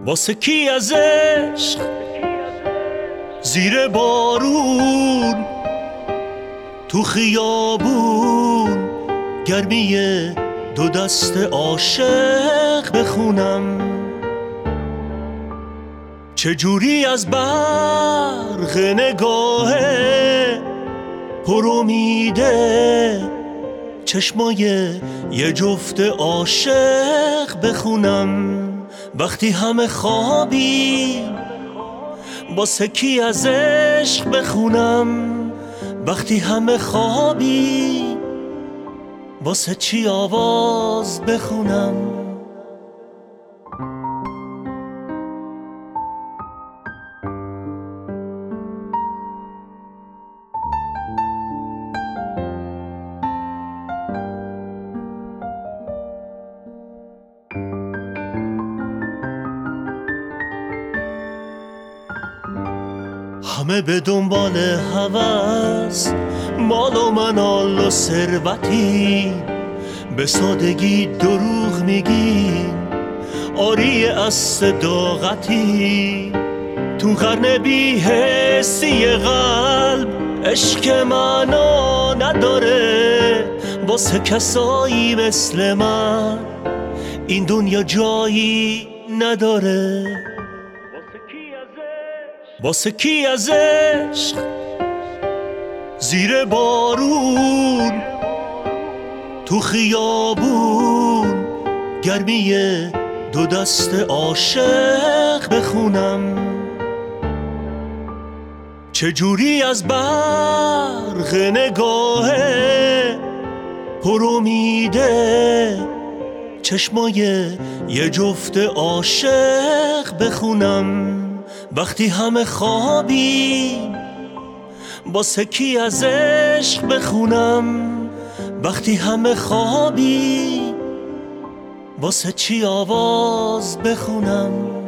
واسه کی از عشق زیر بارون تو خیابون گرمی دو دست عاشق بخونم؟ چجوری از برق نگاه پر امیده چشمای یه جفت عاشق بخونم؟ وقتی همه خوابیم واسه کی از عشق بخونم؟ وقتی همه خوابیم واسه چی آواز بخونم؟ همه به دنبال هوس، مال و منال و ثروتی، به سادگی دروغ میگی آری از صداقتی. تو قرن بی‌حسی قلب عشق معنا نداره، واسه کسایی مثل من این دنیا جایی نداره. واسه کی از عشق زیر بارون تو خیابون گرمی دو دست عاشق بخونم؟ چجوری از برق نگاه پر امیده چشمای یه جفت عاشق بخونم؟ وقتی همه خوابیم واسه کی از عشق بخونم؟ وقتی همه خوابیم واسه چی آواز بخونم؟